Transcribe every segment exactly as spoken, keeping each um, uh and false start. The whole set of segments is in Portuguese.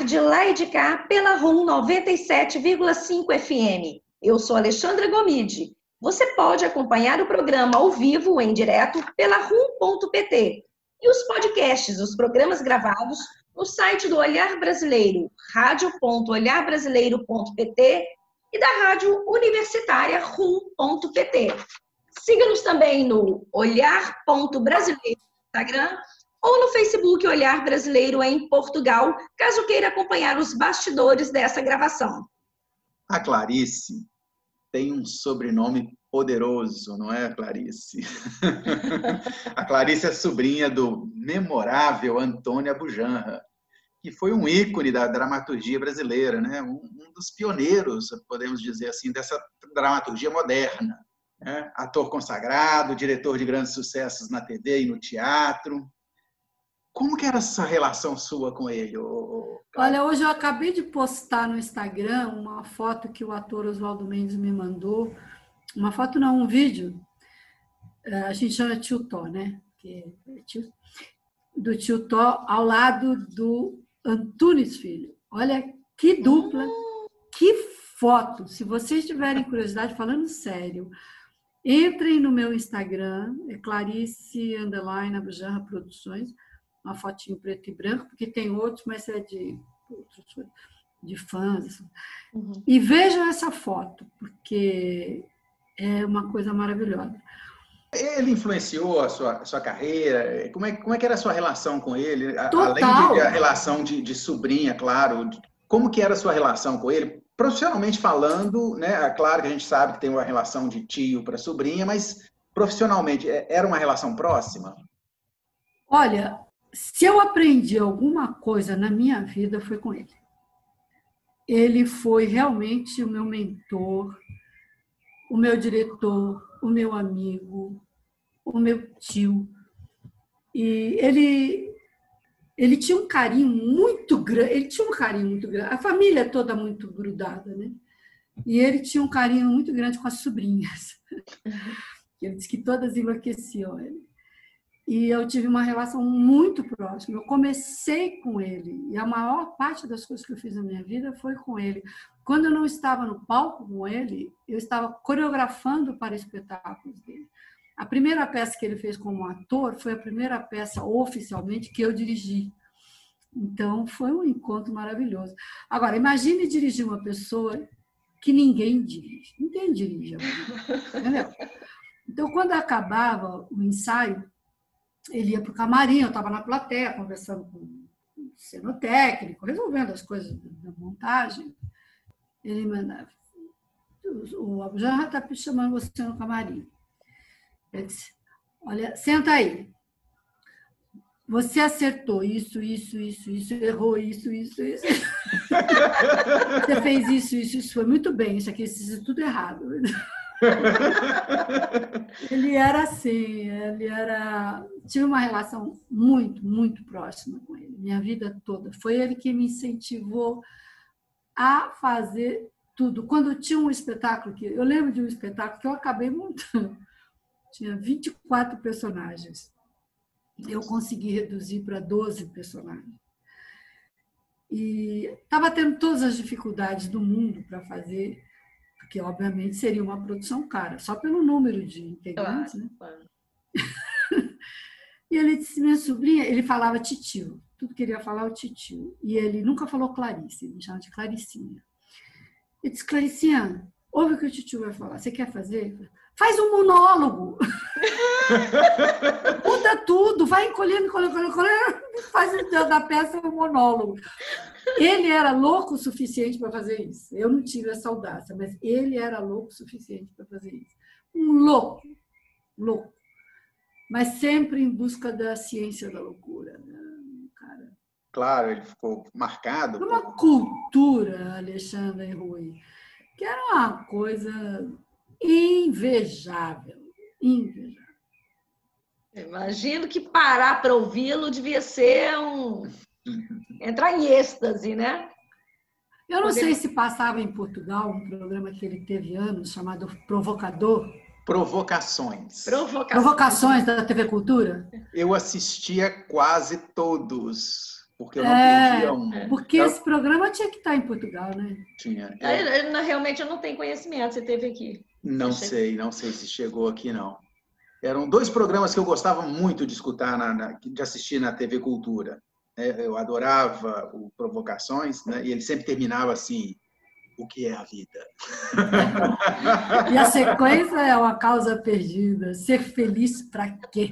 de lá e de cá pela R U M noventa e sete vírgula cinco F M. Eu sou Alexandra Gomide. Você pode acompanhar o programa ao vivo, em direto, pela rum ponto pt. E os podcasts, os programas gravados, no site do Olhar Brasileiro, rádio ponto olhar brasileiro ponto pt e da Rádio Universitária rum ponto pt. Siga-nos também no olhar ponto brasileiro no Instagram ou no Facebook Olhar Brasileiro em Portugal, caso queira acompanhar os bastidores dessa gravação. A Clarice tem um sobrenome poderoso, não é, Clarice? A Clarice é sobrinha do memorável Antônio Abujamra, que foi um ícone da dramaturgia brasileira, né? um, um dos pioneiros, podemos dizer assim, dessa dramaturgia moderna. Né? Ator consagrado, diretor de grandes sucessos na T V e no teatro. Como que era essa relação sua com ele? Olha, hoje eu acabei de postar no Instagram uma foto que o ator Oswaldo Mendes me mandou. Uma foto não, um vídeo. A gente chama Tio Tó, né? Do Tio Tó ao lado do Antunes Filho. Olha que dupla, que foto. Se vocês tiverem curiosidade, falando sério, entrem no meu Instagram, é Clarice Underline Abujamra Produções, uma fotinho preto e branco, porque tem outros, mas é de, de fãs. Uhum. E vejam essa foto, porque é uma coisa maravilhosa. Ele influenciou a sua, a sua carreira? Como é, como é que era a sua relação com ele? Total. Além de a relação de, de sobrinha, claro. Como que era a sua relação com ele? Profissionalmente falando, né? Claro que a gente sabe que tem uma relação de tio para sobrinha, mas profissionalmente, era uma relação próxima? Olha, se eu aprendi alguma coisa na minha vida, foi com ele. Ele foi realmente o meu mentor, o meu diretor, o meu amigo, o meu tio. E ele, ele tinha um carinho muito grande, ele tinha um carinho muito grande, a família é toda muito grudada, né? E ele tinha um carinho muito grande com as sobrinhas. Ele disse que todas enlouqueciam ele. E eu tive uma relação muito próxima. Eu comecei com ele, e a maior parte das coisas que eu fiz na minha vida foi com ele. Quando eu não estava no palco com ele, eu estava coreografando para espetáculos dele. A primeira peça que ele fez como ator foi a primeira peça oficialmente que eu dirigi. Então, foi um encontro maravilhoso. Agora, imagine dirigir uma pessoa que ninguém dirige. Ninguém dirige. Entendeu? Então, quando acabava o ensaio, ele ia para o camarim, eu estava na plateia, conversando com o cenotécnico, resolvendo as coisas da montagem. Ele mandava, o Abujamra está chamando você no camarim. Ele disse, olha, senta aí. Você acertou isso, isso, isso, isso, errou isso, isso, isso. Você fez isso, isso, isso, foi muito bem, isso aqui, isso é tudo errado. Ele era assim, ele era... Tive uma relação muito, muito próxima com ele, minha vida toda. Foi ele que me incentivou a fazer tudo. Quando tinha um espetáculo, que eu lembro de um espetáculo que eu acabei montando, tinha vinte e quatro personagens. Eu consegui reduzir para doze personagens. E estava tendo todas as dificuldades do mundo para fazer, porque, obviamente, seria uma produção cara, só pelo número de integrantes. Claro, né? Claro. E ele disse, minha sobrinha, ele falava titio, tudo que ele ia falar o titio. E ele nunca falou Clarice, ele me chama de Claricinha. Ele disse, Claricinha, ouve o que o titio vai falar, você quer fazer? Faz um monólogo. Muda tudo, vai encolhendo, encolhendo, encolhendo, faz da peça um monólogo. Ele era louco o suficiente para fazer isso. Eu não tive essa audácia, mas ele era louco o suficiente para fazer isso. Um louco, louco. Mas sempre em busca da ciência da loucura. Né? Cara. Claro, ele ficou marcado. Uma por... cultura, Alexandre e Rui, que era uma coisa invejável, invejável. Imagino que parar para ouvi-lo devia ser um... entrar em êxtase, né? Eu não Poder... sei se passava em Portugal um programa que ele teve anos, chamado Provocador. Provocações. Provocações. Provocações da T V Cultura? Eu assistia quase todos. porque eu não é, perdia um... Porque eu... esse programa tinha que estar em Portugal, né? Tinha. Eu... Eu, realmente eu não tenho conhecimento, você teve aqui. Não você sei, chegou... não sei se chegou aqui, não. Eram dois programas que eu gostava muito de escutar, na, na, de assistir na T V Cultura. Eu adorava o Provocações, né? E ele sempre terminava assim, o que é a vida? E a sequência é Uma Causa Perdida. Ser feliz para quê?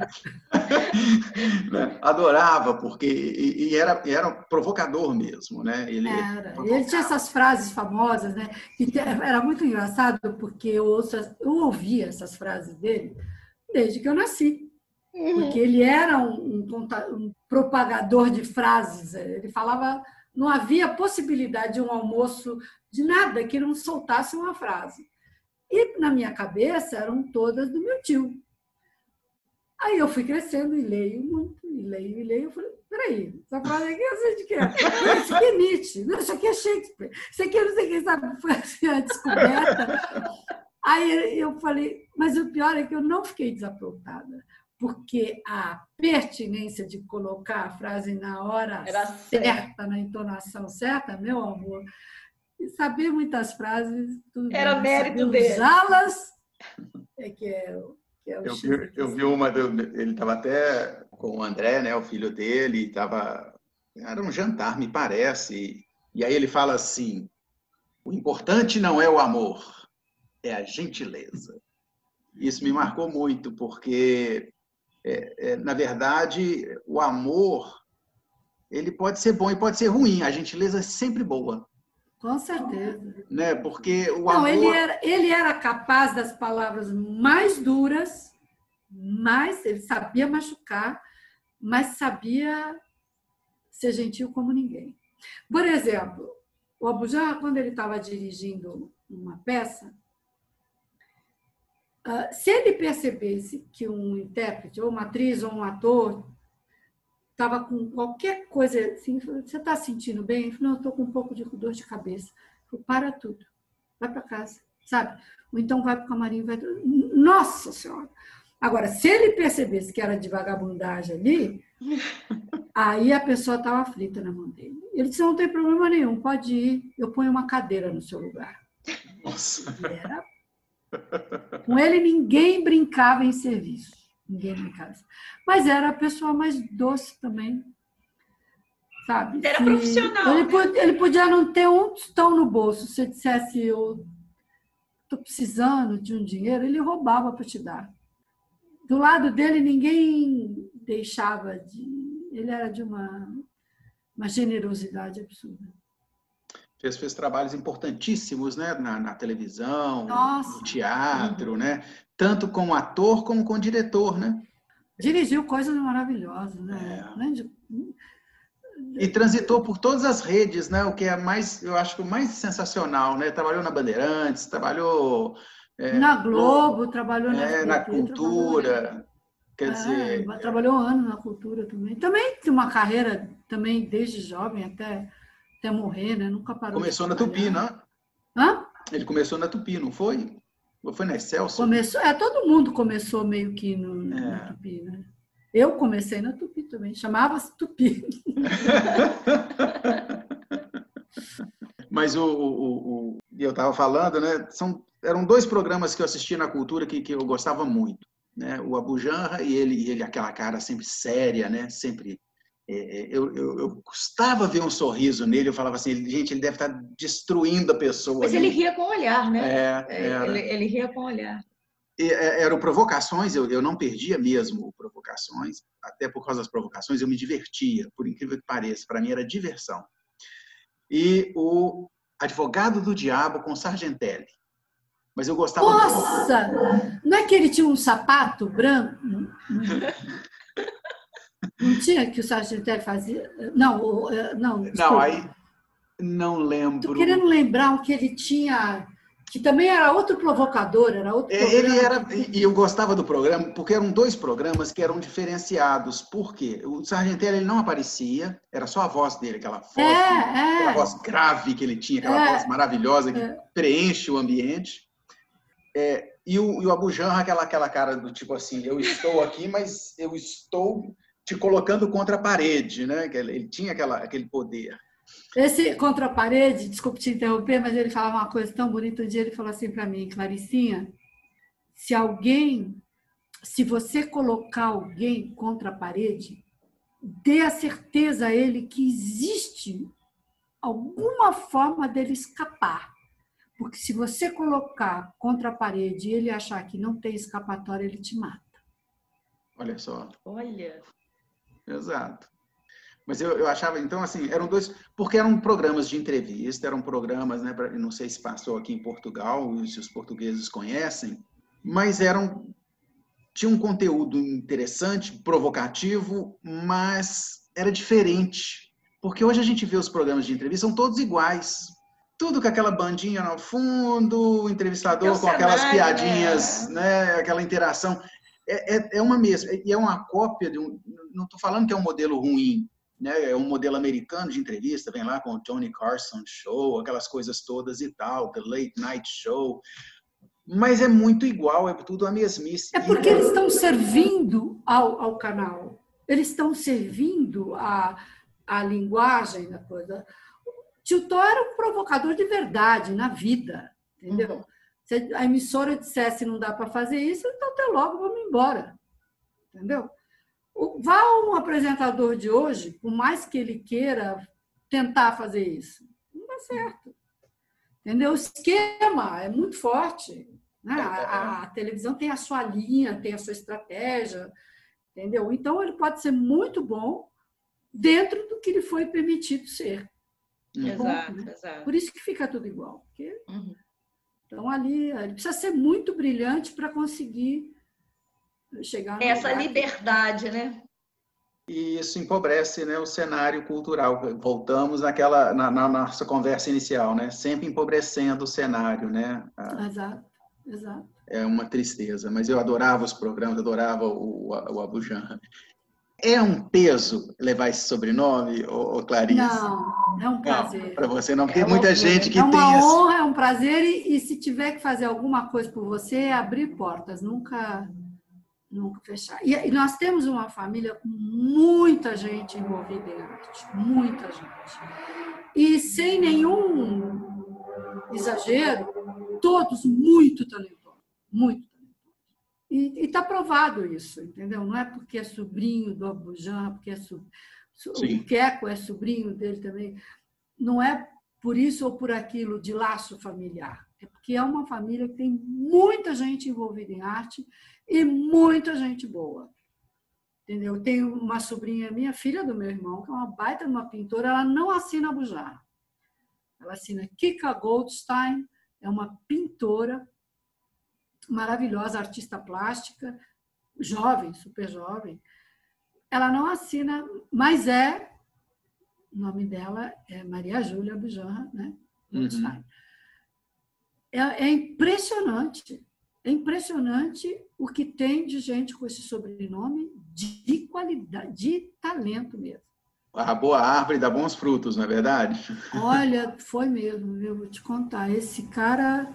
Adorava, porque e, e era, era provocador mesmo, né? Ele, era. Ele tinha essas frases famosas, né? Que era muito engraçado, porque eu, ouço, eu ouvia essas frases dele desde que eu nasci. Porque ele era um, um, um propagador de frases. Ele falava, não havia possibilidade de um almoço, de nada que não soltasse uma frase. E na minha cabeça eram todas do meu tio. Aí eu fui crescendo e leio muito, e leio, e leio. Eu falei, peraí, essa frase aqui eu sei de quê? Isso aqui é Nietzsche, não, isso aqui é Shakespeare, isso aqui eu não sei quem sabe, foi assim a descoberta. Aí eu falei, mas o pior é que eu não fiquei desaprontada, porque a pertinência de colocar a frase na hora Era certa, na entonação certa, meu amor, e saber muitas frases, tudo Era bem, mérito dele. Usá-las é que é, que é o eu, vi, eu vi uma, ele estava até com o André, né, o filho dele, tava, era um jantar, me parece, e aí ele fala assim, o importante não é o amor, é a gentileza. Isso me marcou muito, porque É, é, na verdade, o amor ele pode ser bom e pode ser ruim. A gentileza é sempre boa. Com certeza. Né? Porque o Não, amor... ele era, ele era capaz das palavras mais duras, mais, ele sabia machucar, mas sabia ser gentil como ninguém. Por exemplo, o Abujamra, quando ele estava dirigindo uma peça, se ele percebesse que um intérprete, ou uma atriz, ou um ator, estava com qualquer coisa assim, você está sentindo bem? Ele falou, não, eu estou com um pouco de dor de cabeça. Eu falei, para tudo, vai para casa, sabe? Ou então vai para o camarim, vai... Nossa Senhora! Agora, se ele percebesse que era de vagabundagem ali, aí a pessoa estava aflita na mão dele. Ele disse, não tem problema nenhum, pode ir, eu ponho uma cadeira no seu lugar. Nossa! E era... Com ele, ninguém brincava em serviço. Ninguém brincava. Mas era a pessoa mais doce também. Sabe? Era Se profissional. Ele, né? podia, ele podia não ter um tostão no bolso. Se eu dissesse, eu estou precisando de um dinheiro, ele roubava para te dar. Do lado dele, ninguém deixava de... Ele era de uma, uma generosidade absurda. Fez, fez trabalhos importantíssimos, né? na, na televisão, Nossa. no teatro, uhum. né? Tanto como ator como como diretor. Né? Dirigiu coisas maravilhosas. Né? É. E transitou por todas as redes, né? O que é mais, eu acho que o mais sensacional. Né? Trabalhou na Bandeirantes, trabalhou... É, na Globo, no, trabalhou na, é, F T T, na Cultura. Quer é, dizer... Trabalhou anos na Cultura também. Também tem uma carreira, também desde jovem até... até morrer, né? Nunca parou. Começou na Tupi, né? Hã? Ele começou na Tupi, não foi? Ou foi na Excelsior? Começou, é, todo mundo começou meio que no, é. na Tupi, né? Eu comecei na Tupi também, chamava-se Tupi. Mas o, o, o eu estava falando, né? São, eram dois programas que eu assistia na Cultura que, que eu gostava muito, né? O Abujamra e ele, ele aquela cara sempre séria, né? Sempre Eu, eu, eu gostava ver um sorriso nele, eu falava assim, gente, ele deve estar destruindo a pessoa. Mas ali. ele ria com o olhar, né? É, ele, ele ria com o olhar. E, era o Provocações, eu, eu não perdia mesmo o Provocações, até por causa das provocações eu me divertia, por incrível que pareça, para mim era diversão. E o Advogado do Diabo com Sargentelli. Mas eu gostava... Nossa! Do... Não é que ele tinha um sapato branco? Não tinha que o Sargentelli fazia? Não, não. Desculpa. Não, aí não lembro. Estou querendo lembrar o que ele tinha, que também era outro provocador, era outro é, ele era E eu gostava do programa, porque eram dois programas que eram diferenciados. Por quê? O Sargentelli ele não aparecia, era só a voz dele, aquela voz, é, é. aquela voz grave que ele tinha, aquela é, voz maravilhosa que é. preenche o ambiente. É, e o, e o Abujamra, aquela, aquela cara do tipo assim, eu estou aqui, mas eu estou... te colocando contra a parede, né? Ele tinha aquela, aquele poder. Esse contra a parede, desculpe te interromper, mas ele falava uma coisa tão bonita. Um dia ele falou assim para mim: Claricinha, se alguém, se você colocar alguém contra a parede, dê a certeza a ele que existe alguma forma dele escapar. Porque se você colocar contra a parede e ele achar que não tem escapatória, ele te mata. Olha só. Olha. Exato. Mas eu, eu achava, então, assim, eram dois... Porque eram programas de entrevista, eram programas, né? Pra, não sei se passou aqui em Portugal, se os portugueses conhecem, mas eram... Tinha um conteúdo interessante, provocativo, mas era diferente. Porque hoje a gente vê os programas de entrevista, são todos iguais. Tudo com aquela bandinha no fundo, o entrevistador com cenário, aquelas piadinhas, né? né? Aquela interação. É, é, é uma mesma, e é uma cópia de um... Não estou falando que é um modelo ruim, né? É um modelo americano de entrevista, vem lá com o Johnny Carson Show, aquelas coisas todas e tal, The Late Night Show. Mas é muito igual, é tudo a mesmice. É porque eles estão servindo ao, ao canal. Eles estão servindo a, a linguagem da coisa. Tio Tó era um provocador de verdade na vida, entendeu? Uhum. Se a emissora dissesse não dá para fazer isso, então até logo, vamos embora. Entendeu? Vá um apresentador de hoje, por mais que ele queira tentar fazer isso, não dá certo. Entendeu? O esquema é muito forte. Né? A, a televisão tem a sua linha, tem a sua estratégia, entendeu? Então, ele pode ser muito bom dentro do que lhe foi permitido ser. Exato, bom, né? exato. Por isso que fica tudo igual. Porque... Uhum. Então, ali, ele precisa ser muito brilhante para conseguir chegar... Essa liberdade, que... né? E isso empobrece, né, o cenário cultural. Voltamos naquela, na, na nossa conversa inicial, né? Sempre empobrecendo o cenário, né? Exato, exato. É uma tristeza, mas eu adorava os programas, adorava o, o Abu Janra. É um peso levar esse sobrenome, ô, ô Clarice? Não, é um prazer. Para você não, porque é muita uma, gente que é tem... É uma esse... honra, é um prazer, e, e se tiver que fazer alguma coisa por você, é abrir portas, nunca, nunca fechar. E, e nós temos uma família com muita gente envolvida em arte, muita gente. E sem nenhum exagero, todos muito talentosos, muito talentosos. E está provado isso, entendeu? Não é porque é sobrinho do Abu Janra, porque é so, so, o Queco é sobrinho dele também. Não é por isso ou por aquilo de laço familiar. É porque é uma família que tem muita gente envolvida em arte e muita gente boa. Entendeu? Eu tenho uma sobrinha minha, filha do meu irmão, que é uma baita de uma pintora, ela não assina Abu Janra. Ela assina Kika Goldstein, é uma pintora maravilhosa, artista plástica, jovem, super jovem. Ela não assina, mas é, o nome dela é Maria Júlia Abu Janra, né? Uhum. É, é impressionante, é impressionante o que tem de gente com esse sobrenome de qualidade, de talento mesmo. A boa árvore dá bons frutos, não é verdade? Olha, foi mesmo, eu vou te contar. Esse cara...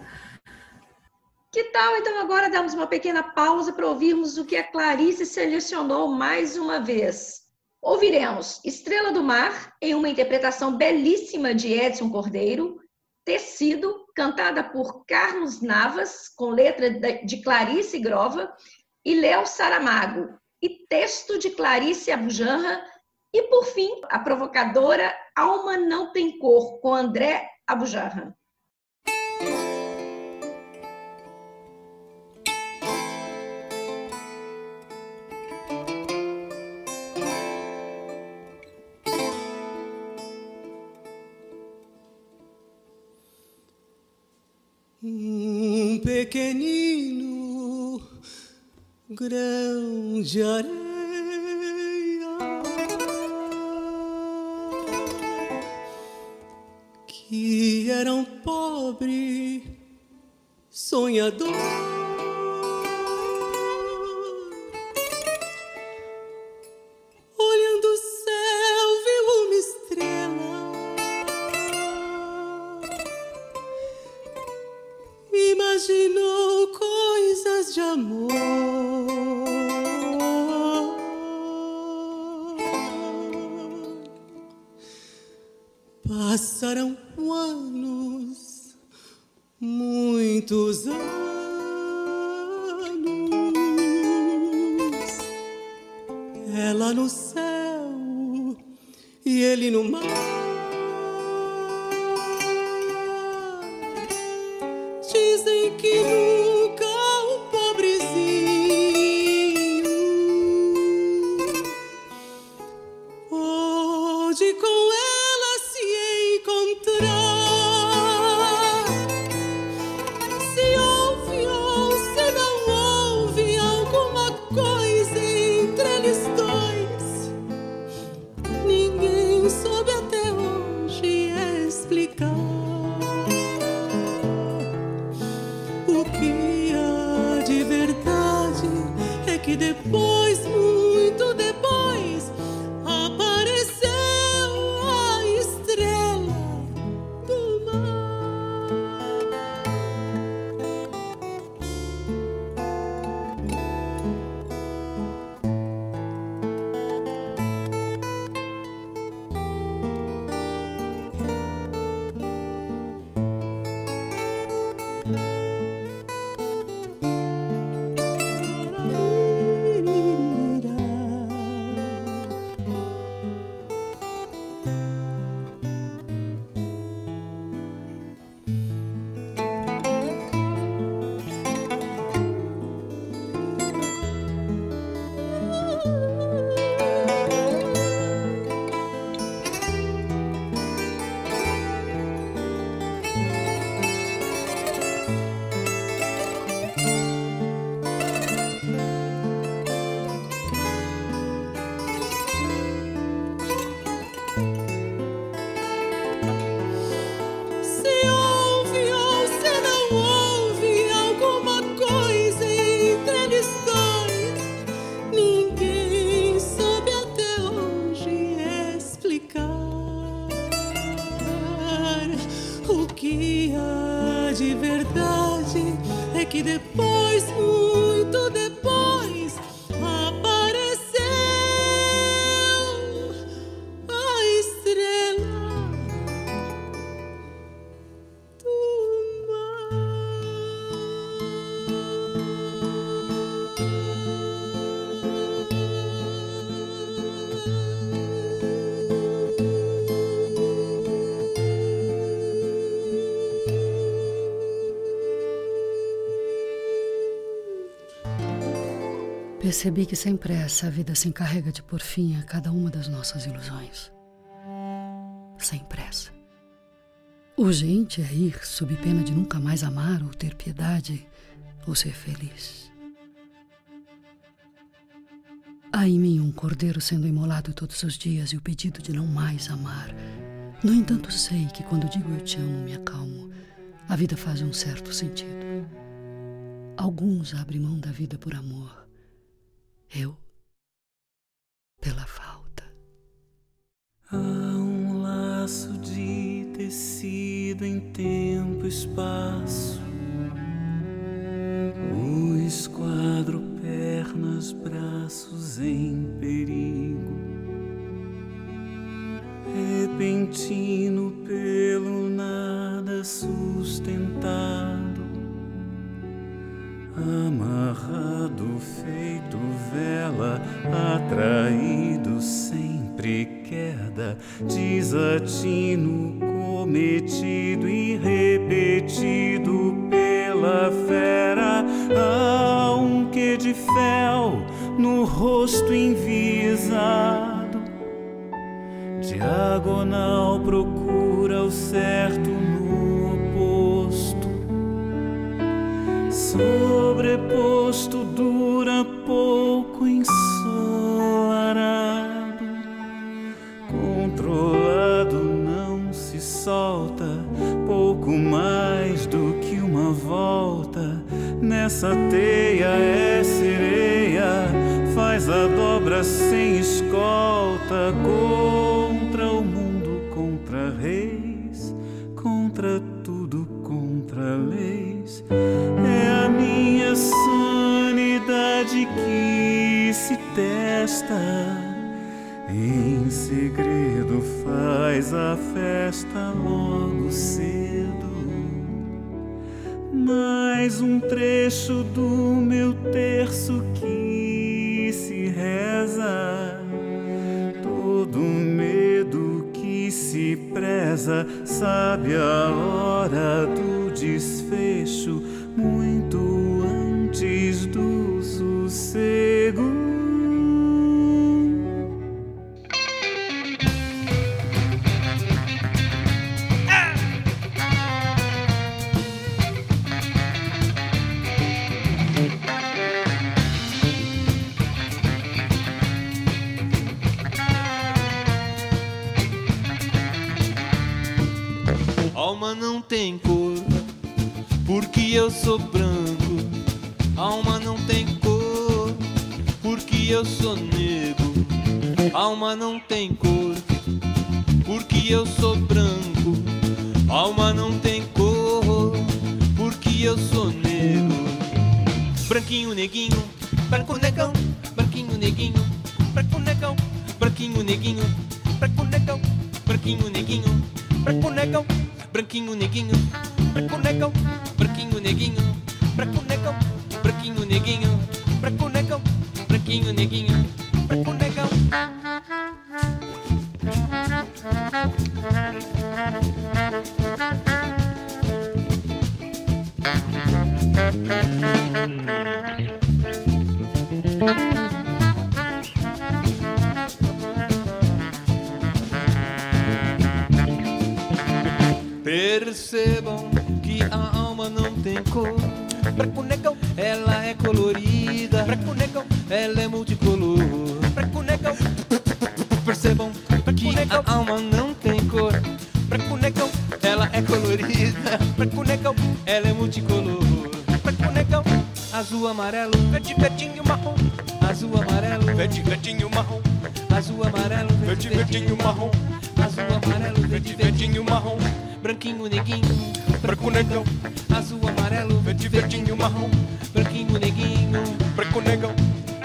Que tal, então, agora darmos uma pequena pausa para ouvirmos o que a Clarice selecionou mais uma vez. Ouviremos Estrela do Mar, em uma interpretação belíssima de Edson Cordeiro, Tecido, cantada por Carlos Navas, com letra de Clarice Grova, e Léo Saramago, e texto de Clarice Abu Janra, e, por fim, a provocadora Alma Não Tem Cor, com André Abu Janra. Um pequenino grão de areia que era um pobre sonhador, olhando o céu viu uma estrela, imaginou coisas de amor Passaram anos, muitos anos, ela no céu e ele no mar. Dizem que nunca o pobrezinho pôde com ela se encontrar. Se ouve ou se não ouve alguma coisa entre eles dois, ninguém soube até hoje explicar. Que depois, muito depois, apareceu a estrela do mar. Que depois, muito depois, apareceu a estrela do Percebi que sem pressa a vida se encarrega de pôr fim a cada uma das nossas ilusões. Sem pressa. Urgente é ir sob pena de nunca mais amar ou ter piedade ou ser feliz. Há em mim um cordeiro sendo imolado todos os dias e o pedido de não mais amar. No entanto, sei que quando digo eu te amo, me acalmo. A vida faz um certo sentido. Alguns abrem mão da vida por amor. Eu, pela falta. Há um laço de tecido em tempo e espaço, o esquadro, pernas, braços em perigo, repentino pelo nada sustentado, amarrado, feito vela, atraído, sempre queda, desatino, cometido e repetido pela fera. Há um quê de fel no rosto enviesado, diagonal procura o certo no oposto, sobreposto, dura pouco, ensolarado, controlado, não se solta, pouco mais do que uma volta. Nessa teia é sereia, faz a dobra sem escolta, contra o mundo, contra reis, contra tudo, contra leis. É a minha sanidade que se testa em segredo faz a festa logo cedo. Mais um trecho do meu terço que se reza. Todo medo que se preza sabe a hora do desfecho muito antes do sossego. Alma não tem cor, porque eu sou branco. Alma não tem cor, porque eu sou negro. Alma não tem cor, porque eu sou branco. Alma não tem cor, porque eu sou negro. Branquinho, neguinho, branco, negão. Branquinho, neguinho, branco, negão. Branquinho, neguinho, branco, negão. Branquinho, neguinho, branco, negão. Branquinho, neguinho, branco, negão. Branquinho, neguinho, branco, negão. Branquinho, neguinho, branco, negão. Branquinho, neguinho, branco, negão. Percebam que a alma não tem cor. Branco, negão, ela é colorida. Branco, negão, ela é multicolor. Branco, negão, percebam que a alma não tem cor. Branco, negão, ela é colorida. Branco, negão, ela é multicolor. Branco, negão, azul, amarelo, verde, verdinho, marrom. Azul, amarelo, verde, verdinho, marrom. Azul, amarelo, verde, verdinho, marrom. Azul, amarelo, verde, verdinho, marrom. Branquinho, neguinho, branco, negão. Azul, amarelo, verde, verdinho, marrom. Branquinho, neguinho, branco, negão.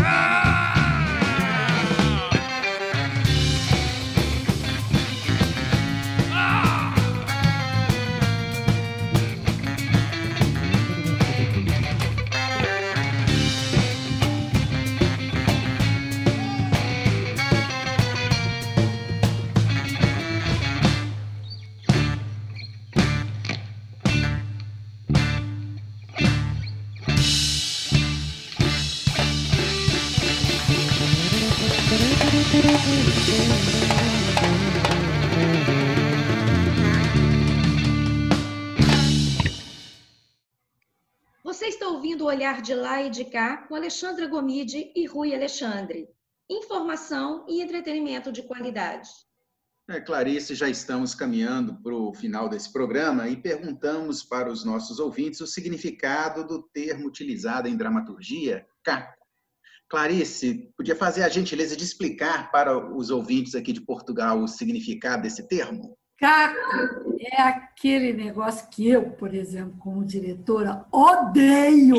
Você está ouvindo o Olhar de Lá e de Cá com Alexandra Gomide e Rui Alexandre. Informação e entretenimento de qualidade. É, Clarice, já estamos caminhando para o final desse programa e perguntamos para os nossos ouvintes o significado do termo utilizado em dramaturgia, caco. Clarice, podia fazer a gentileza de explicar para os ouvintes aqui de Portugal o significado desse termo? Caco é aquele negócio que eu, por exemplo, como diretora, odeio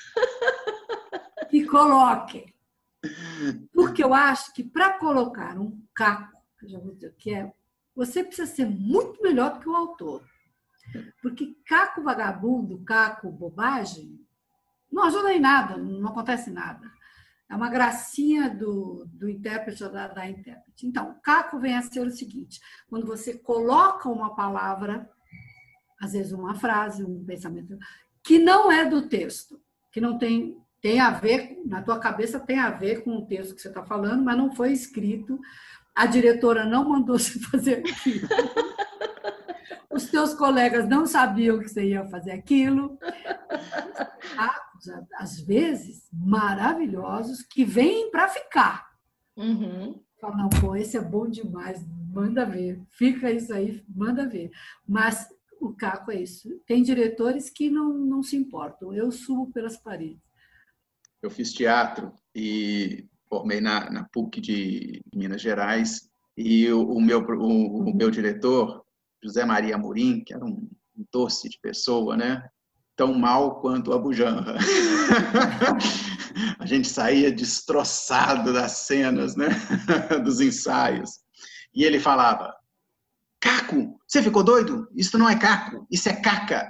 que coloquem. Porque eu acho que para colocar um caco, que eu já vou dizer o que é, você precisa ser muito melhor do que o autor. Porque caco vagabundo, caco bobagem, não ajuda em nada, não acontece nada. É uma gracinha do, do intérprete ou da, da intérprete. Então, caco vem a ser o seguinte: quando você coloca uma palavra, às vezes uma frase, um pensamento, que não é do texto, que não tem, tem a ver, na tua cabeça tem a ver com o texto que você está falando, mas não foi escrito, a diretora não mandou você fazer aquilo, os teus colegas não sabiam que você ia fazer aquilo. Cacos, às vezes, maravilhosos, que vêm para ficar. Uhum. Fala, não, pô, esse é bom demais, manda ver. Fica isso aí, manda ver. Mas o caco é isso. Tem diretores que não, não se importam. Eu subo pelas paredes. Eu fiz teatro e formei na, na P U C de Minas Gerais e o, o, meu, o, o meu diretor, José Maria Amorim, que era um, um doce de pessoa, né? Tão mal quanto a Bujanra. a gente saía destroçado das cenas, né? Dos ensaios. E ele falava, Caco, você ficou doido? Isso não é caco, isso é caca.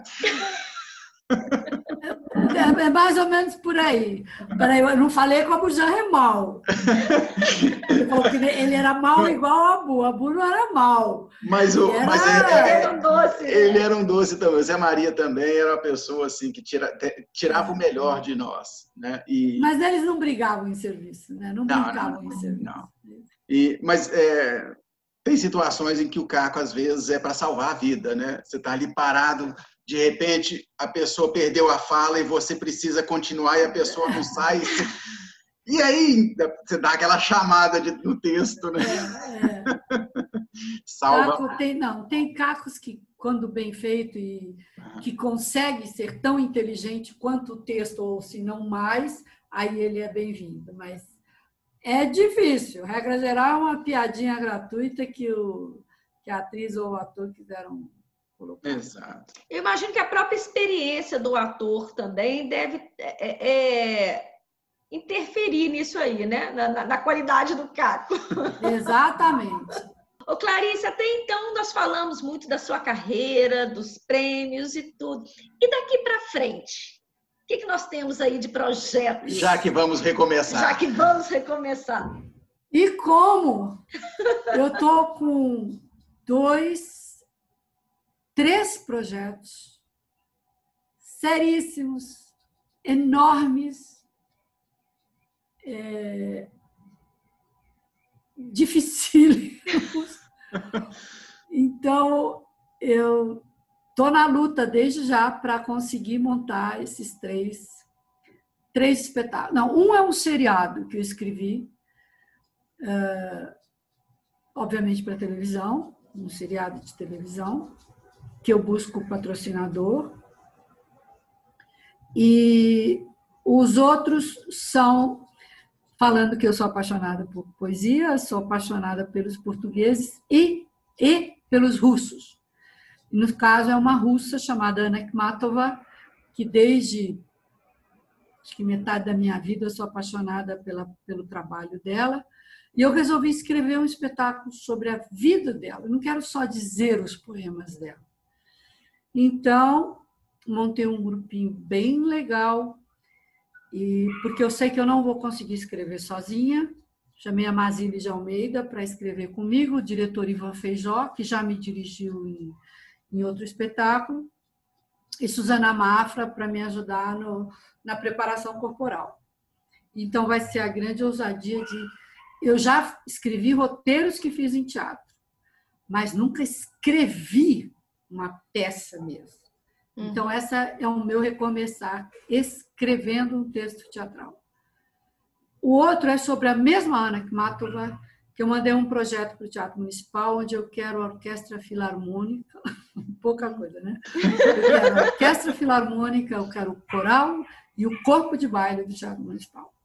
É, é mais ou menos por aí. Peraí, eu não falei que o Abujam é mau. Ele falou que ele era mau igual o Abu. O Abu não era mau. Mas, o, era, mas ele, ele era um doce. Ele era um doce também. Zé Maria também era uma pessoa assim, que tira, tirava o melhor de nós. Né? E... Mas eles não brigavam em serviço, né? Não brincavam em serviço. Não. E, mas é, tem situações em que o Caco, às vezes, é para salvar a vida. Né? Você está ali parado... De repente, a pessoa perdeu a fala e você precisa continuar e a pessoa não sai. E aí, você dá aquela chamada de, no texto, né? É, é. Salva. Caco tem, não, tem cacos que, quando bem feito, e que consegue ser tão inteligente quanto o texto, ou se não mais, aí ele é bem-vindo. Mas é difícil. Regra geral, é uma piadinha gratuita que, o, que a atriz ou o ator quiseram... Exato. Eu imagino que a própria experiência do ator também deve é, é, interferir nisso aí, né? Na, na qualidade do Caco. Exatamente. Ô, Clarice, até então nós falamos muito da sua carreira, dos prêmios e tudo. E daqui para frente? O que, que nós temos aí de projetos? Já que vamos recomeçar. Já que vamos recomeçar. E como? Eu estou com dois... Três projetos seríssimos, enormes, é, dificílimos. Então, eu estou na luta desde já para conseguir montar esses três, três espetáculos. Não, um é um seriado que eu escrevi, é, obviamente para televisão, um seriado de televisão, que eu busco patrocinador, e os outros são falando que eu sou apaixonada por poesia, sou apaixonada pelos portugueses e, e pelos russos. No caso, é uma russa chamada Anna Akhmatova, que desde acho que metade da minha vida eu sou apaixonada pela, pelo trabalho dela, e eu resolvi escrever um espetáculo sobre a vida dela. Eu não quero só dizer os poemas dela. Então, montei um grupinho bem legal, e, porque eu sei que eu não vou conseguir escrever sozinha. Chamei a Mazile de Almeida para escrever comigo, o diretor Ivan Feijó, que já me dirigiu em, em outro espetáculo, e Suzana Mafra para me ajudar no, na preparação corporal. Então, vai ser a grande ousadia de... Eu já escrevi roteiros que fiz em teatro, mas nunca escrevi uma peça mesmo. Então, essa é o meu recomeçar, escrevendo um texto teatral. O outro é sobre a mesma Anna Akhmatova, que eu mandei um projeto para o Teatro Municipal, onde eu quero a Orquestra Filarmônica, pouca coisa, né? Eu quero a Orquestra Filarmônica, eu quero o coral e o corpo de baile do Teatro Municipal.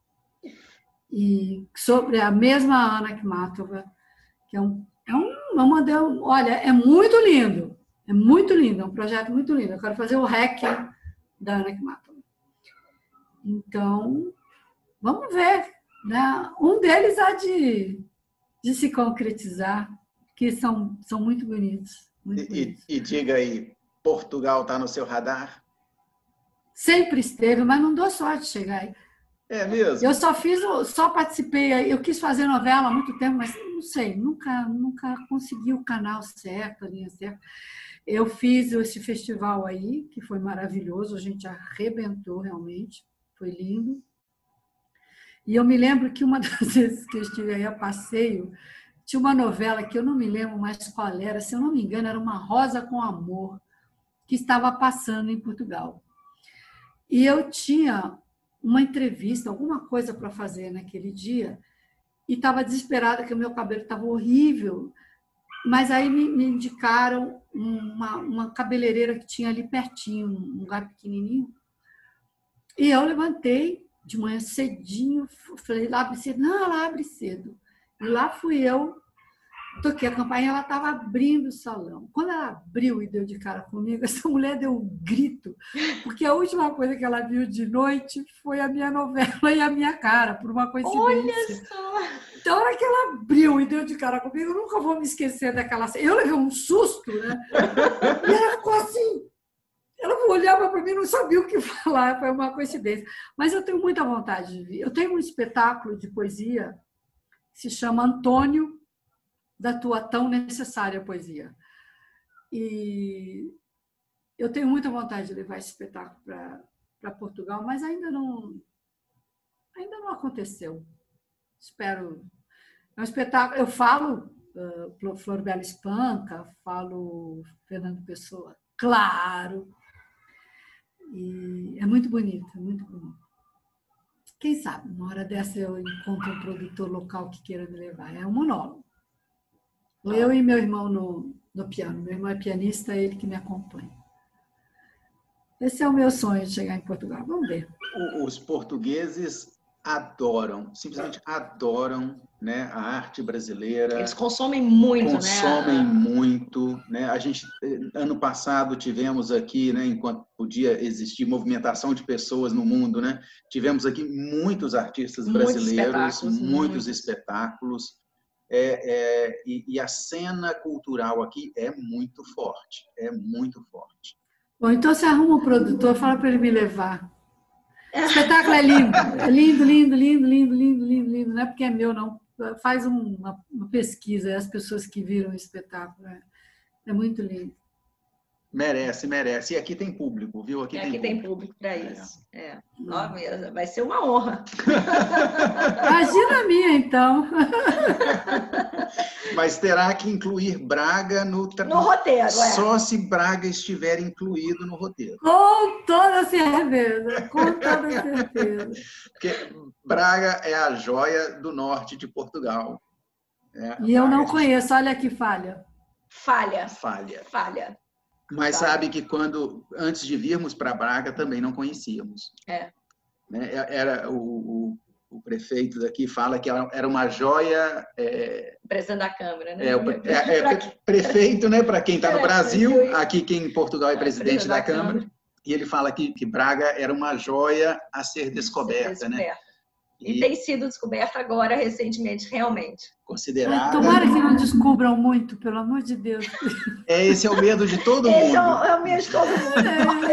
E sobre a mesma Anna Akhmatova, que é um... É um eu mandei um, olha, é muito lindo. É muito lindo, é um projeto muito lindo. Eu quero fazer o REC da Anna Akhmatova. Então, vamos ver. Né? Um deles há de, de se concretizar, que são, são muito bonitos. Muito e, bonitos. E, e diga aí, Portugal está no seu radar? Sempre esteve, mas não dou sorte de chegar aí. É mesmo? Eu só fiz, só participei, eu quis fazer novela há muito tempo, mas não sei, nunca, nunca consegui o canal certo, a linha certa. Eu fiz esse festival aí, que foi maravilhoso, a gente arrebentou realmente, foi lindo. E eu me lembro que uma das vezes que eu estive aí a passeio, tinha uma novela que eu não me lembro mais qual era, se eu não me engano, era Uma Rosa com Amor, que estava passando em Portugal. E eu tinha uma entrevista, alguma coisa para fazer naquele dia, e estava desesperada, que o meu cabelo estava horrível. Mas aí me, me indicaram uma, uma cabeleireira que tinha ali pertinho, um lugar pequenininho. E eu levantei de manhã cedinho, falei, lá abre cedo. Não, ela abre cedo. E lá fui eu toquei a campainha, ela estava abrindo o salão. Quando ela abriu e deu de cara comigo, essa mulher deu um grito, porque a última coisa que ela viu de noite foi a minha novela e a minha cara, por uma coincidência. Olha só! Então, a hora que ela abriu e deu de cara comigo, eu nunca vou me esquecer daquela cena. Eu levei um susto, né? E ela ficou assim. Ela olhava para mim e não sabia o que falar, foi uma coincidência. Mas eu tenho muita vontade de vir. Eu tenho um espetáculo de poesia que se chama Antônio, da tua tão necessária poesia. E eu tenho muita vontade de levar esse espetáculo para Portugal, mas ainda não, ainda não aconteceu. Espero. É um espetáculo. Eu falo uh, Florbela Espanca, falo Fernando Pessoa, claro. E é muito bonito, é muito bonito. Quem sabe, uma hora dessa eu encontro um produtor local que queira me levar. É um monólogo. Eu e meu irmão no, no piano. Meu irmão é pianista, é ele que me acompanha. Esse é o meu sonho de chegar em Portugal. Vamos ver. Os portugueses adoram, simplesmente adoram, né, a arte brasileira. Eles consomem muito, consomem né? muito, né? A gente, ano passado, tivemos aqui, né, enquanto podia existir movimentação de pessoas no mundo, né? Tivemos aqui muitos artistas Muitos brasileiros, espetáculos, muitos, muitos. espetáculos. É, é, e, e a cena cultural aqui é muito forte, é muito forte. Bom, então você arruma um produtor, fala para ele me levar. O espetáculo é lindo, é lindo, lindo, lindo, lindo, lindo, lindo, lindo. Não é porque é meu, não. Faz uma, uma pesquisa, as pessoas que viram o espetáculo. É, é muito lindo. Merece, merece. E aqui tem público, viu? Aqui, E tem, aqui tem público. público para isso. É. É. Ó, vai ser uma honra. Imagina a minha, então. Mas terá que incluir Braga no... No roteiro, é. Só se Braga estiver incluído no roteiro. Com toda certeza, com toda certeza. Porque Braga é a joia do norte de Portugal. É, e eu não Braga, conheço, olha que falha. Falha. Falha. Falha. Mas Falha. sabe que quando, antes de virmos para Braga, também não conhecíamos. É. Né? Era o, o, o prefeito daqui fala que era uma joia... É, presidente da Câmara, né? É, é, é prefeito, né? Para quem está no é, Brasil, aqui quem em Portugal é, é presidente da, da Câmara. Câmara. E ele fala que, que Braga era uma joia a ser descoberta, ser descoberta. né? E, e tem sido descoberta agora, recentemente, realmente. Considerada... Tomara que não descubram muito, pelo amor de Deus. É, esse é o medo de todo esse mundo. É o, é o medo de todo mundo,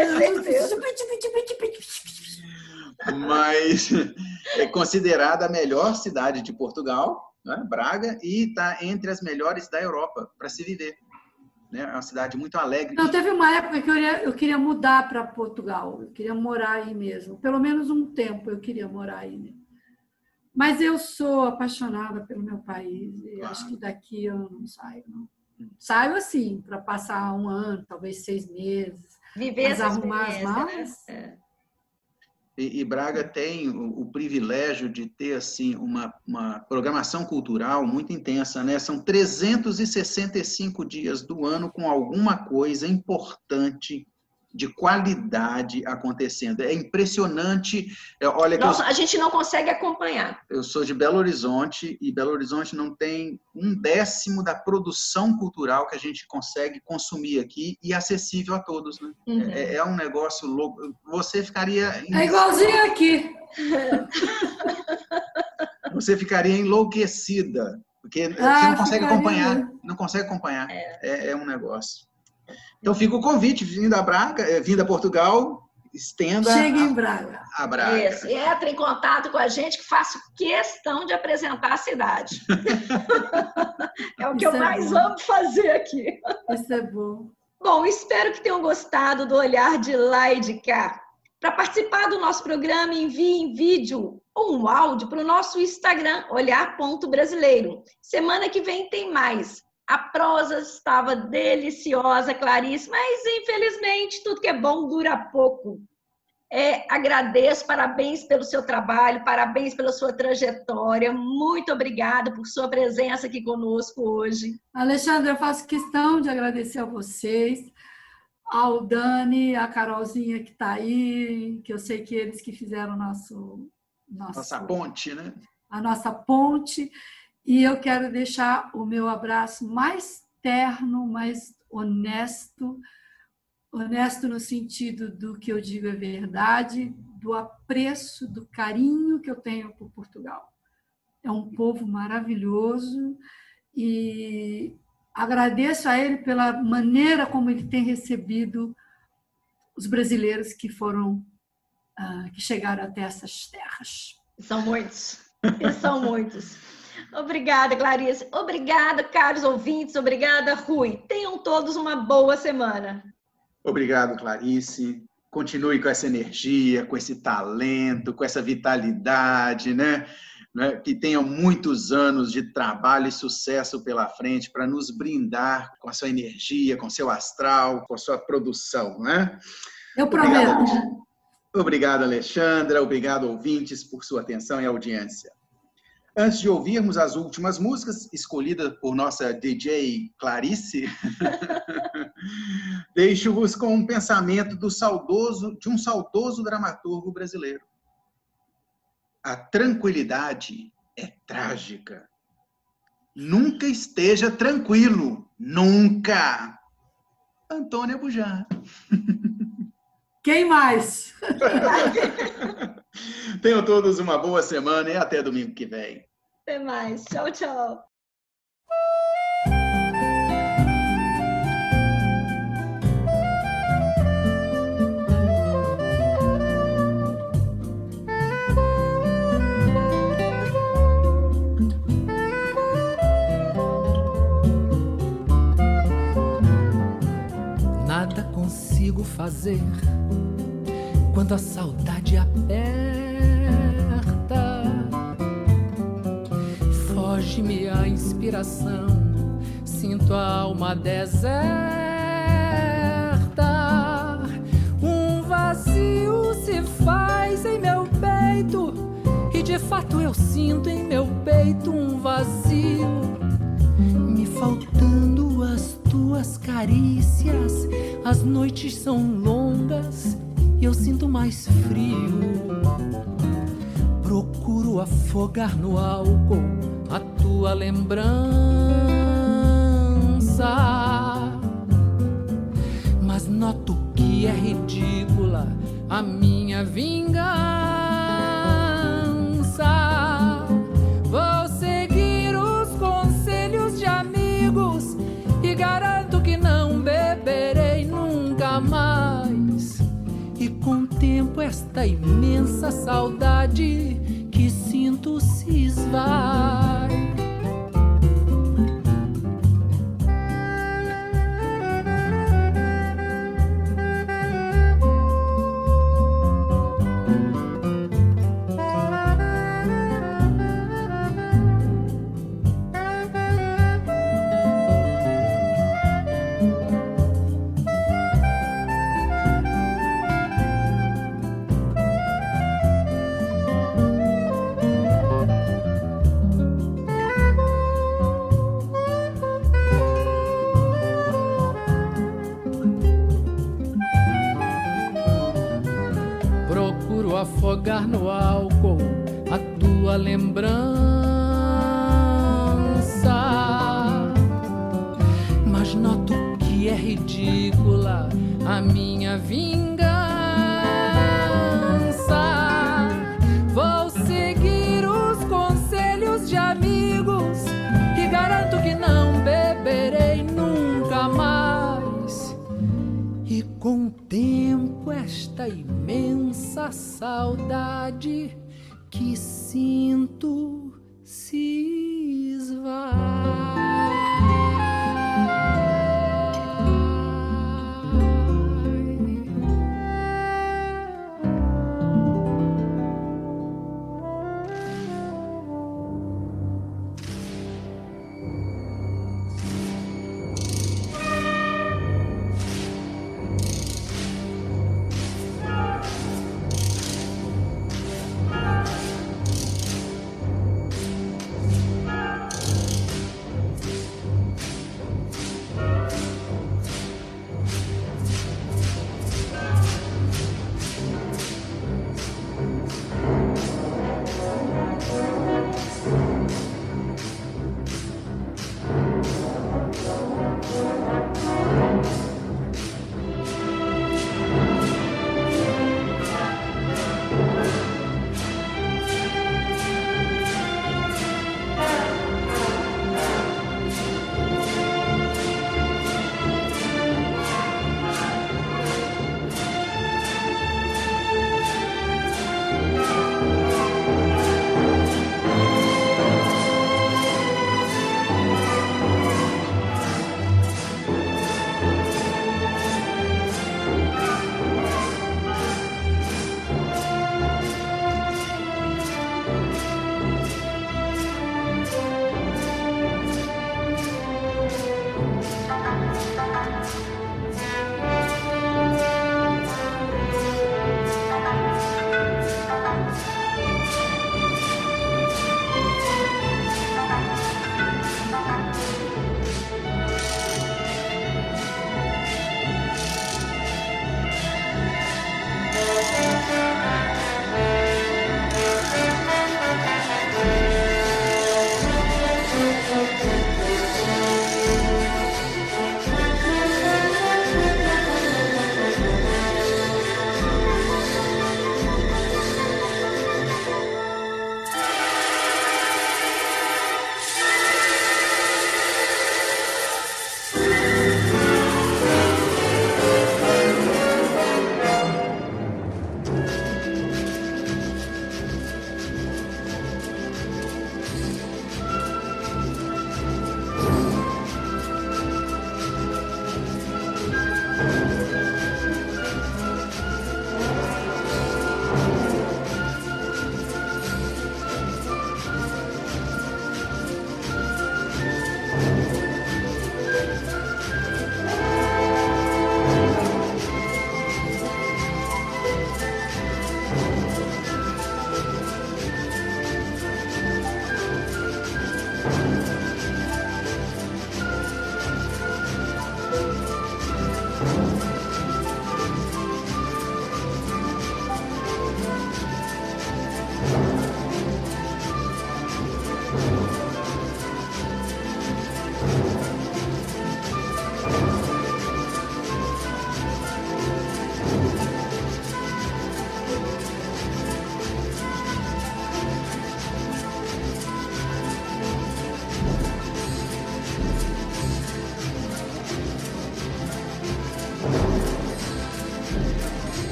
é... Mas é considerada a melhor cidade de Portugal, né? Braga, e está entre as melhores da Europa para se viver. É uma cidade muito alegre. Não, teve uma época que eu queria, eu queria mudar para Portugal, eu queria morar aí mesmo. Pelo menos um tempo eu queria morar aí mesmo. Mas eu sou apaixonada pelo meu país e claro. Acho que daqui eu não saio. Não. Saio assim, para passar um ano, talvez seis meses. Viver essa arrumar as malas. Né? É. E, e Braga tem o, o privilégio de ter assim uma, uma programação cultural muito intensa, né? São trezentos e sessenta e cinco dias do ano com alguma coisa importante de qualidade acontecendo. É impressionante. Olha, Nossa, eu, a gente não consegue acompanhar. Eu sou de Belo Horizonte e Belo Horizonte não tem um décimo da produção cultural que a gente consegue consumir aqui e acessível a todos. Né? Uhum. É, é um negócio louco. Você ficaria... É igualzinho aqui. Você ficaria enlouquecida, porque ah, você não consegue ficaria... acompanhar. Não consegue acompanhar. É, é, é um negócio. Então, fica o convite, vindo a Braga, vindo a Portugal, estenda Chega em a, Braga. a Braga. Isso, e entra em contato com a gente, que faço questão de apresentar a cidade. É o que Isso eu é mais bom. amo fazer aqui. Isso é bom. Bom, espero que tenham gostado do Olhar de Lá e de Cá. Para participar do nosso programa, envie em vídeo ou um áudio para o nosso Instagram, olhar ponto brasileiro. Semana que vem tem mais. A prosa estava deliciosa, Clarice, mas infelizmente tudo que é bom dura pouco. É, agradeço, parabéns pelo seu trabalho, parabéns pela sua trajetória. Muito obrigada por sua presença aqui conosco hoje. Alexandre, eu faço questão de agradecer a vocês, ao Dani, a Carolzinha que está aí, que eu sei que eles que fizeram nosso, nosso, nossa ponte, né? A nossa ponte. E eu quero deixar o meu abraço mais terno, mais honesto, honesto no sentido do que eu digo é verdade, do apreço, do carinho que eu tenho por Portugal. É um povo maravilhoso e agradeço a ele pela maneira como ele tem recebido os brasileiros que foram, que chegaram até essas terras. São muitos, são muitos. Obrigada, Clarice. Obrigada, caros ouvintes. Obrigada, Rui. Tenham todos uma boa semana. Obrigado, Clarice. Continue com essa energia, com esse talento, com essa vitalidade, né? Que tenham muitos anos de trabalho e sucesso pela frente para nos brindar com a sua energia, com o seu astral, com a sua produção, né? Eu prometo. Obrigado, Obrigado, Alexandra. Obrigado, ouvintes, por sua atenção e audiência. Antes de ouvirmos as últimas músicas escolhidas por nossa D J Clarice, deixo-vos com um pensamento do saudoso, de um saudoso dramaturgo brasileiro. A tranquilidade é trágica. Nunca esteja tranquilo. Nunca. Antônia Bujanra. Quem mais? Tenham todos uma boa semana e até domingo que vem. Até mais. Tchau, tchau. Nada consigo fazer quando a saudade aperta. Foge-me a inspiração, sinto a alma deserta. Um vazio se faz em meu peito, e de fato eu sinto em meu peito um vazio, me faltando as tuas carícias. As noites são longas e eu sinto mais frio. Procuro afogar no álcool a tua lembrança, mas noto que é ridícula a minha vingança. Vou seguir os conselhos de amigos e garanto que não beberei nunca mais. E contemplo esta imensa saudade que sinto se esvai. Afogar no álcool a tua lembrança, mas noto que é ridícula a minha vingança. Vou seguir os conselhos de amigos e garanto que não beberei nunca mais. E contemplo esta imensa saudade que sinto se esvai.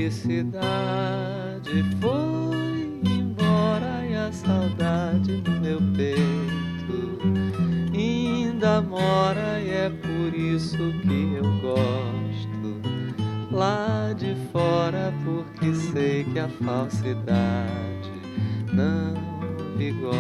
Felicidade foi embora e a saudade no meu peito ainda mora, e é por isso que eu gosto lá de fora, porque sei que a falsidade não vigora.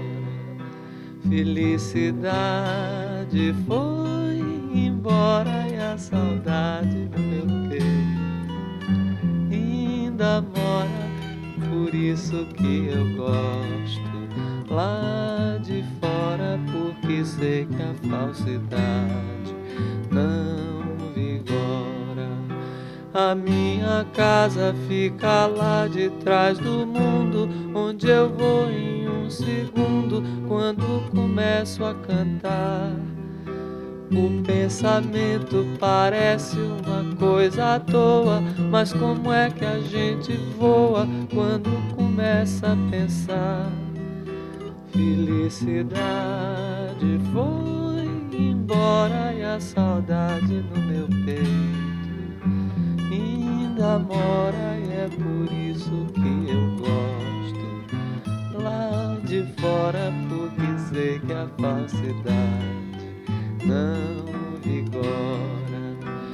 Felicidade foi embora e a saudade no meu peito ainda mora, por isso que eu gosto lá de fora, porque sei que a falsidade não vigora. A minha casa fica lá de trás do mundo, onde eu vou em um segundo quando começo a cantar. O pensamento parece uma coisa à toa, mas como é que a gente voa quando começa a pensar? Felicidade foi embora e a saudade no meu peito ainda mora, e é por isso que eu gosto lá de fora, porque sei que a falsidade não vigora.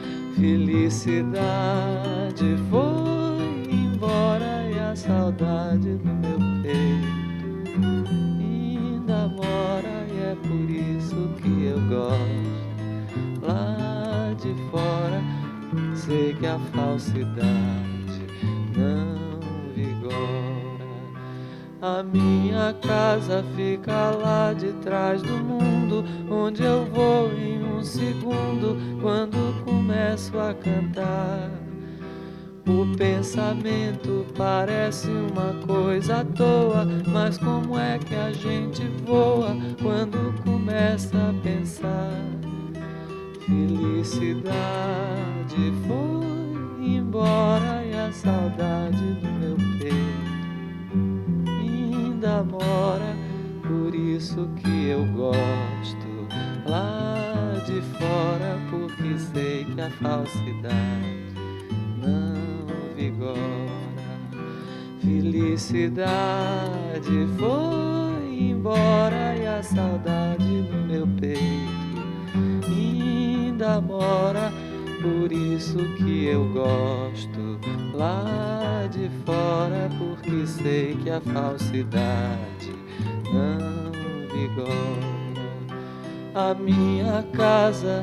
Felicidade foi embora e a saudade no meu peito ainda mora, e é por isso que eu gosto lá de fora, sei que a falsidade não vigora. A minha casa fica lá de trás do mundo, onde eu vou em um segundo quando começo a cantar. O pensamento parece uma coisa à toa, mas como é que a gente voa quando começa a pensar? Felicidade foi embora e a saudade do meu peito ainda mora, por isso que eu gosto lá de fora, porque sei que a falsidade não vigora. Felicidade foi embora e a saudade no meu peito ainda mora, por isso que eu gosto lá de fora, porque sei que a falsidade não vigora. A minha casa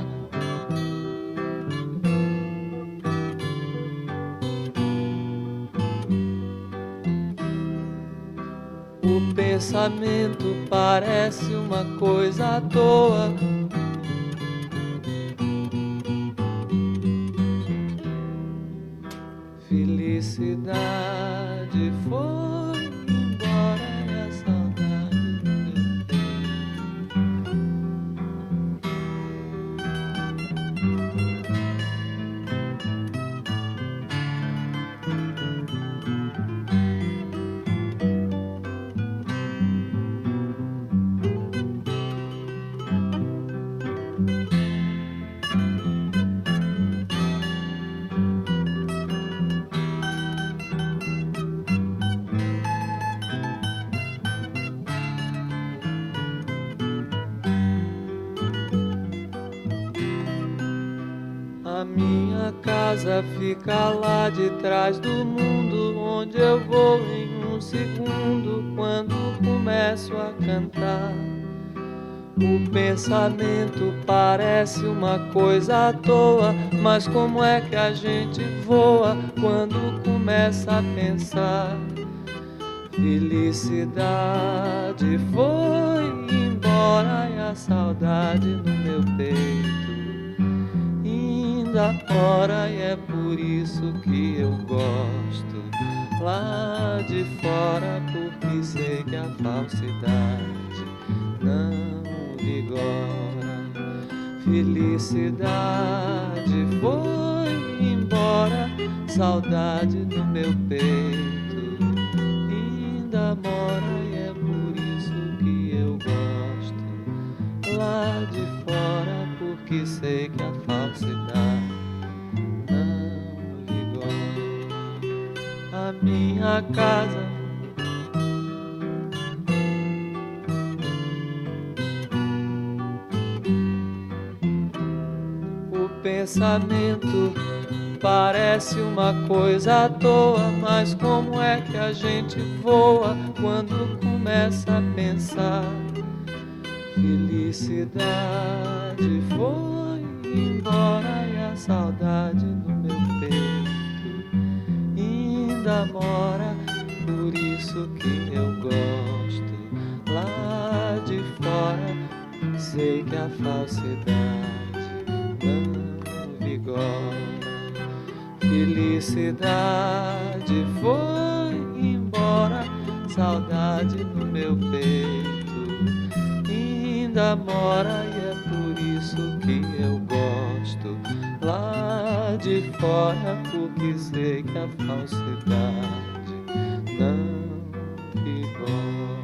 o pensamento parece uma coisa à toa, felicidade foi embora e a saudade do meu A minha casa fica lá de trás do mundo, onde eu vou em um segundo quando começo a cantar. O pensamento parece uma coisa à toa, mas como é que a gente voa quando começa a pensar? Felicidade foi embora e a saudade no meu peito ainda mora, e é por isso que eu gosto lá de fora, porque sei que a falsidade não vigora. Felicidade foi embora, saudade no meu peito ainda mora, e é por isso que eu gosto lá de fora, porque sei que a falsidade não vigora. minha casa. O pensamento parece uma coisa à toa, mas como é que a gente voa quando começa a pensar? Felicidade foi embora e a saudade no meu peito ainda mora, por isso que eu gosto lá de fora. Sei que a falsidade não vigora. Felicidade foi embora, saudade no meu peito ainda mora, e é por isso que eu gosto lá de fora, porque sei que a falsidade não vigora.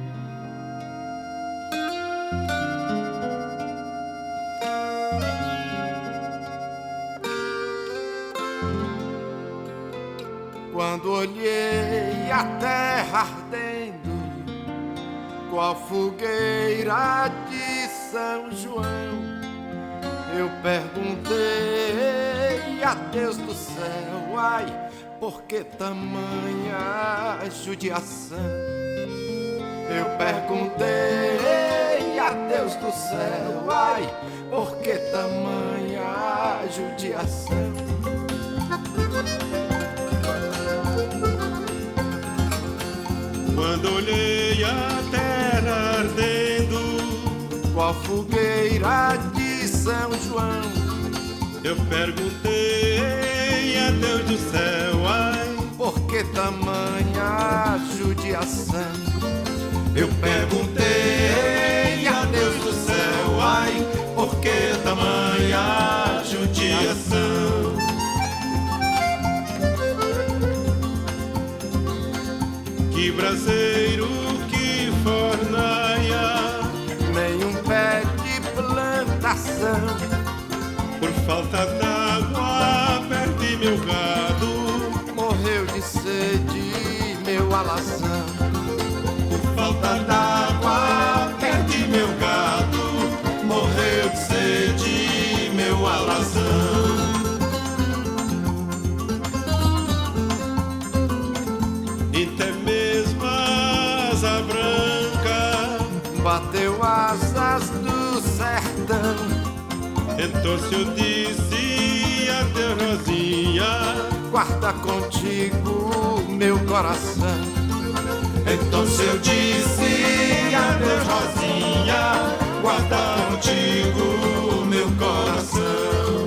Quando olhei a terra ardendo, qual fogueira de São João, eu perguntei a Deus do céu, ai, por que tamanha judiação? Eu perguntei a Deus do céu, ai, por que tamanha judiação? Quando olhei a terra ardendo, qual fogueira de São João, eu perguntei a Deus do céu, ai, por que tamanha judiação? Eu perguntei a Deus do céu, ai, por que tamanha judiação? Que braseiro, que fornaia, nenhum pé de plantação. Por falta d'água perdi meu gado, morreu de sede meu alazão. Por falta d'água perdi meu gado, morreu de sede meu alazão. Bateu asas do sertão, então se eu disse adeus, Rosinha, guarda contigo meu coração. Então se eu disse adeus, Rosinha, guarda contigo meu coração.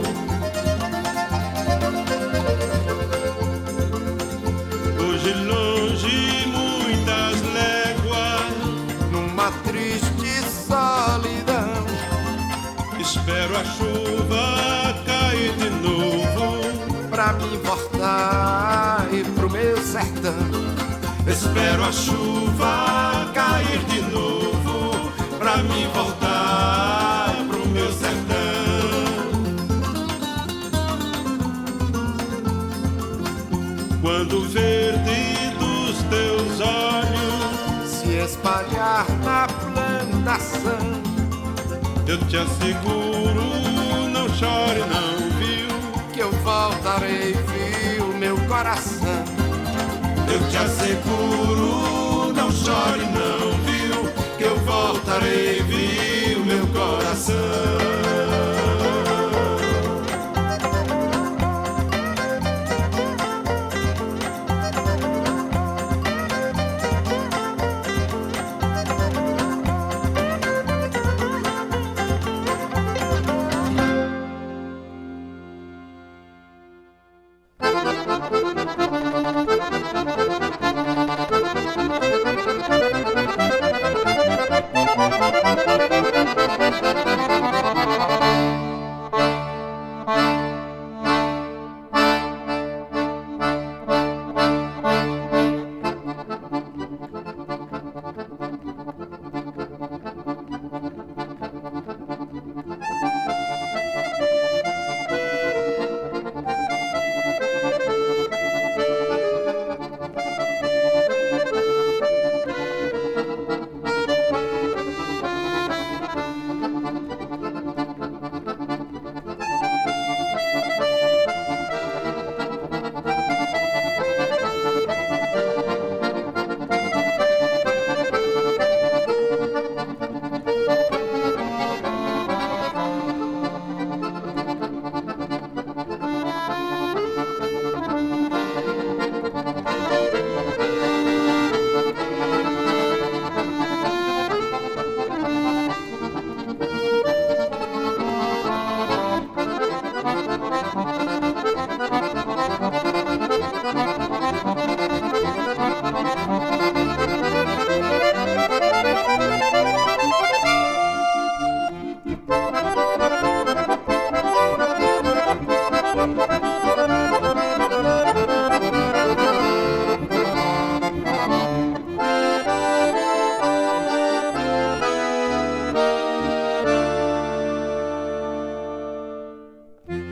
Hoje longe muitas léguas, numa triste solidão, espero a chuva cair de novo, pra me voltar e pro meu sertão. Espero a chuva cair de novo, pra me voltar pro meu sertão. Quando o verde dos teus olhos se espalhar na plantação, eu te asseguro, não chore não, viu? Que eu voltarei, viu, meu coração. Eu te asseguro, não chore não, viu? Que eu voltarei, viu, meu coração.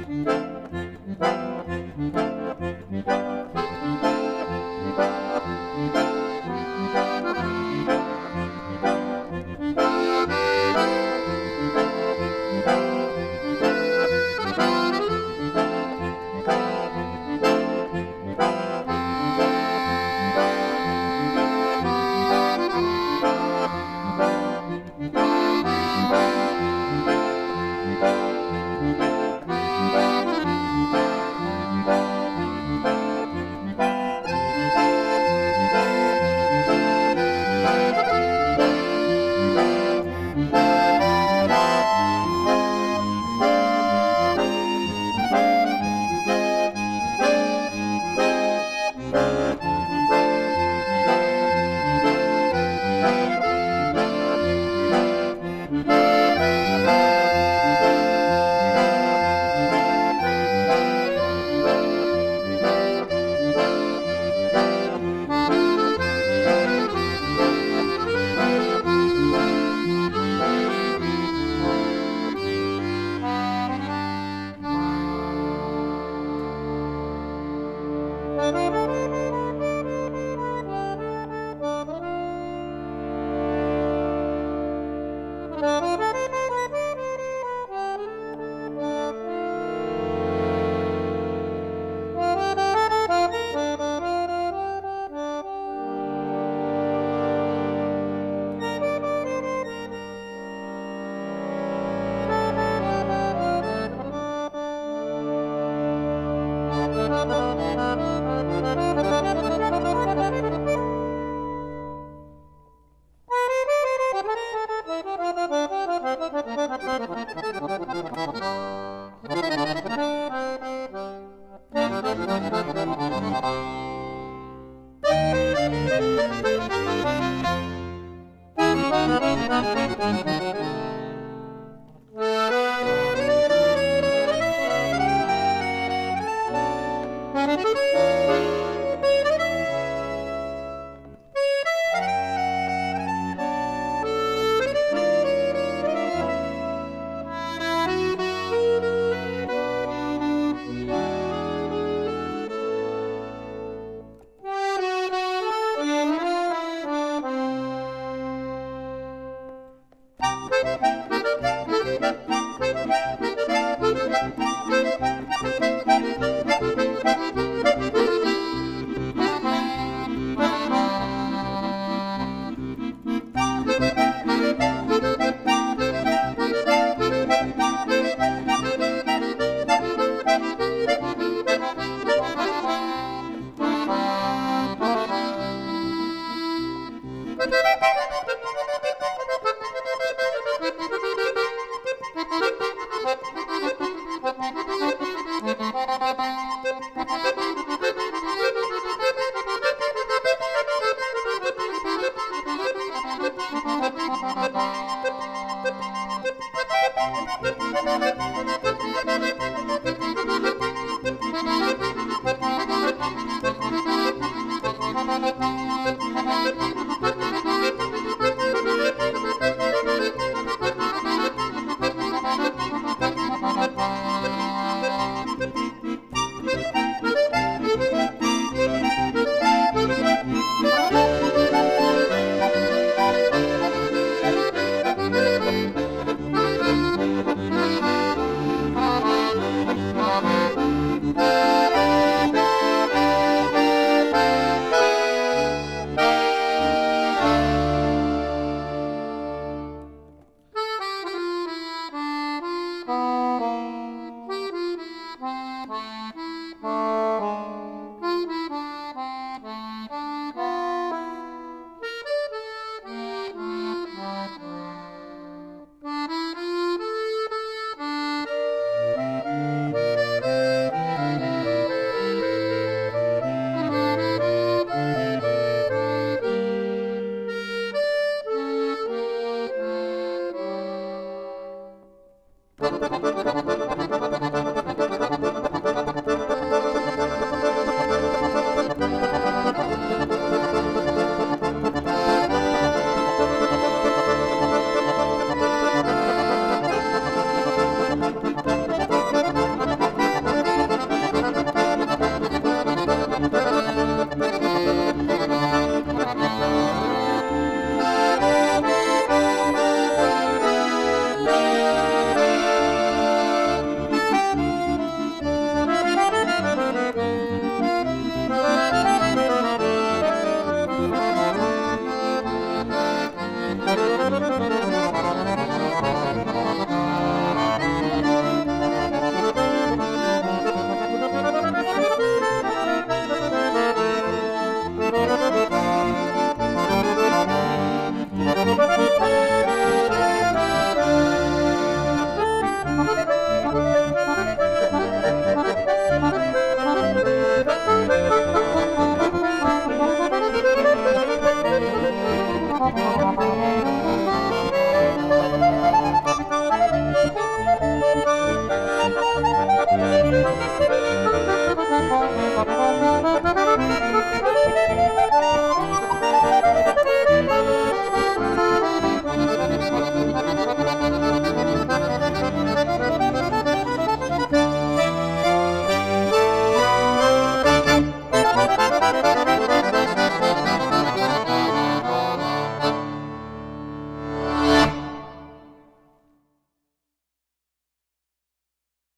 Thank you.